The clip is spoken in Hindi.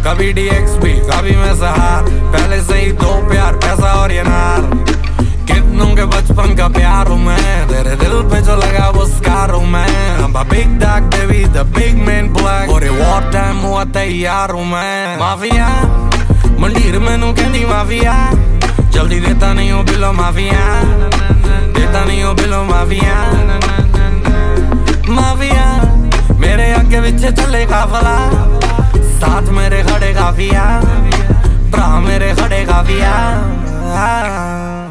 कभी DXP कभी मैं सहार, पहले से ही दो प्यार, पैसा और ये नार। कितनों के बचपन का प्यार हूँ मैं, तेरे दिल पे जो लगा वो स्कार हूँ मैं। I'm a big dog baby, the big man black, और ये war time हुआ तैयार हूँ मैं। माफिया मंडीर मैनू कहनी माफिया, जल्दी देता नहीं हूँ बिलो माफिया, देता नहीं हूँ बिलो माफिया। माफिया मेरे आगे पीछे चले काफला, साथ मेरे खड़े काफिया, भरा मेरे खड़े काफिया।